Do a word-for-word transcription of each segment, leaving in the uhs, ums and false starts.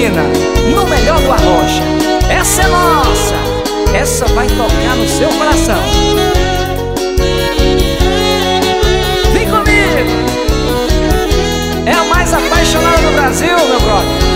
menina, no melhor do Arrocha. Essa é nossa, essa vai tocar no seu coração. Vem comigo. É a mais apaixonada do Brasil, meu brother.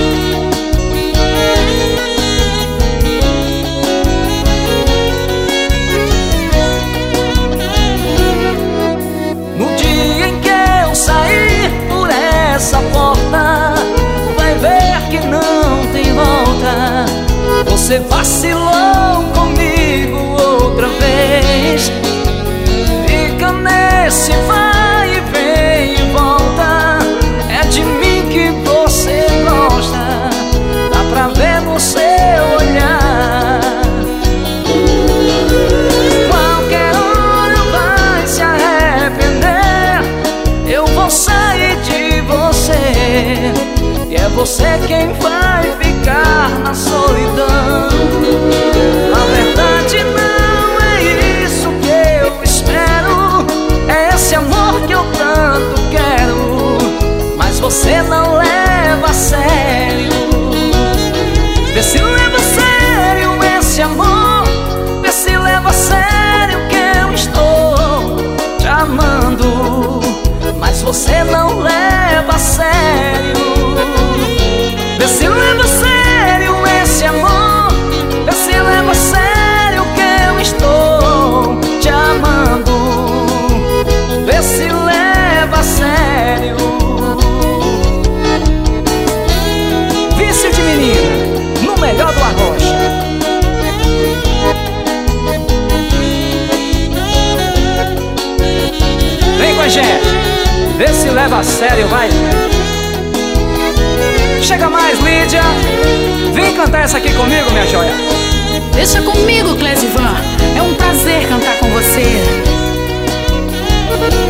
No dia em que eu sair por essa porta, vai ver que não tem volta. Você vacilou comigo outra vez. Fica nesse vai e vem e volta. É de mim que você gosta, dá pra ver no seu olhar. Qualquer hora vai se arrepender. Eu vou sair de você, e é você quem vai ficar na solidão. Na verdade não é isso que eu espero, é esse amor que eu tanto quero, mas você não leva a sério. Vê se leva a sério esse amor, vê se leva a sério que eu estou te amando, mas você não leva a sério. Vê se leva a sério esse amor, vê se leva a sério que eu estou te amando, vê se leva a sério. Vício de menina, no melhor do Arrocha. Vem com a gente, vê se leva a sério, vai. Chega mais, Lídia. Vem cantar essa aqui comigo, minha joia. Deixa comigo, Clesivan. É um prazer cantar com você.